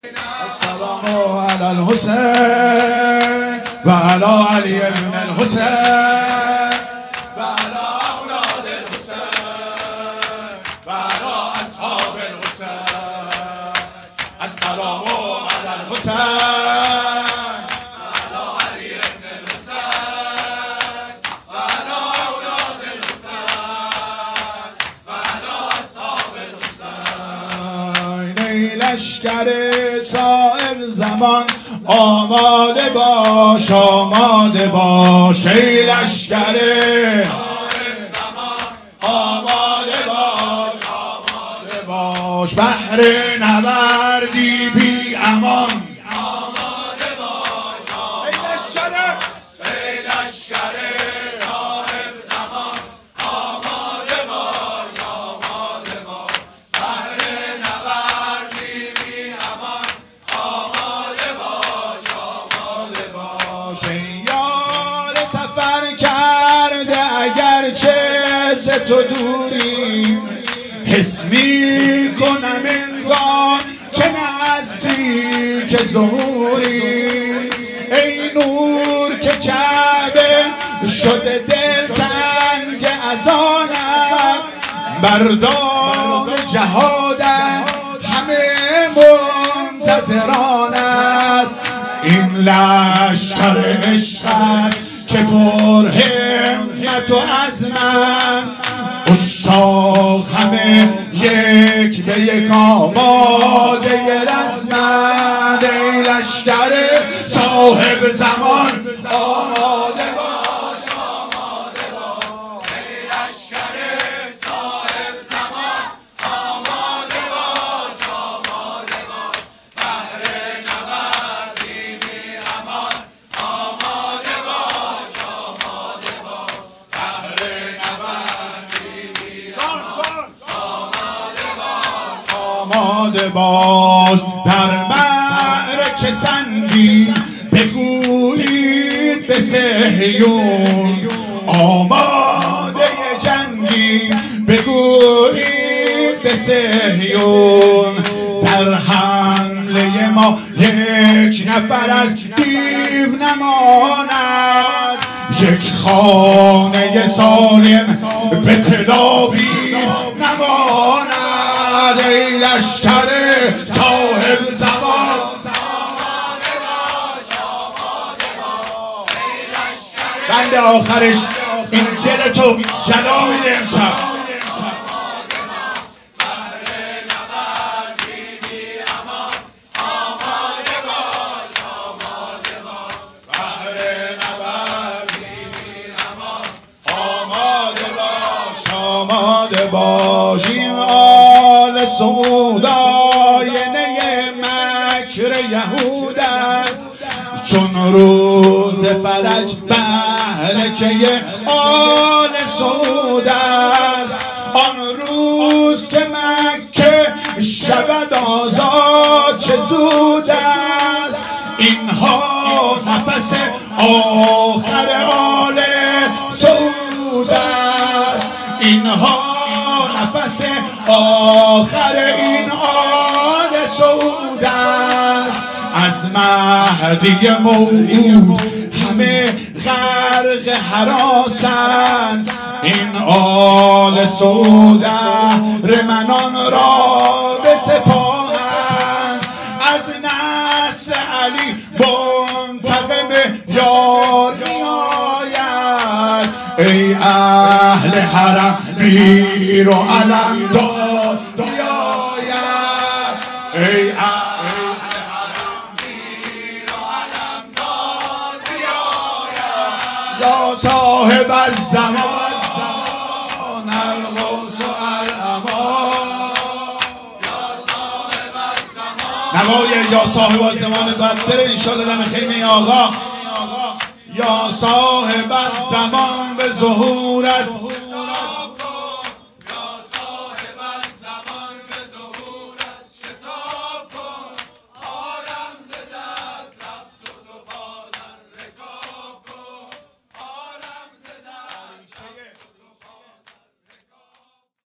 السلام علی الحسین و علی علی بن الحسین و علی اولاد الحسین و علی اصحاب الحسین. السلام علی الحسین و علی علی بن الحسین و علی اولاد الحسین و علی اصحاب الحسین. ای لشکر صاحب زمان آماده باش، آماده باش. ای لشکر صاحب زمان آماده باش، آماده باش. بحر نبردی بی امان آماده باش. ای لشکر، ای لشکر صاحب زمان آماده باش، آماده باش. بحر نبردی بی امان آماده باش، آماده باش. ای یار سفر کرده اگرچه ز تو دوری، حس می کنم انگار که نزدیک ظهوری. ای نور که کعبه شده دلتنگ از آنم، مردان جهادم همه منتظرانت. این لشکر عشق است که پر همت و عزمند، عشاق همه یک به یک آماده رزمند. ای لشکر صاحب زمان آماده باش، آماده باش. ای لشکر صاحب زمان آماده باش، آماده باش. بحر نبردی بی امان آماده باش، آماده باش. بحر نبردی بی امان آماده باش، آماده باش. در معرکه سنگین بگویید به صهیون، آماده جنگی بگویید به صهیون. در حمله ما یک نفر از دیو نماند، یک خانه سالم به تلابی نماند. ای لشکر صاحب زمان آماده باش، آماده باش. ای لشکر بند آخرش این دل تو جلا میده امشب. آماده باشیم آل سودای نی مکر یهود است، چون روز فرج مهلکه آل سود است. آن روز که مکه شود آزاد چه زود است. اینها نفس آخر آل سود است، اینها نفس آخر این آل سود است. از مهدی موعود همه غرق هراسند، این آل سود رمنان را بسپاهند. از نسل علی منتقم یار میآید، ای اهل حرم میر و علمدار بیاید. ای اهل حرم میر و علمدار بیاید. یا صاحب الزمان الغوث و الامان. نوای یا صاحب الزمان باید بره انشاءالله دم خیمه آقا. یا صاحب الزمان به ظهورت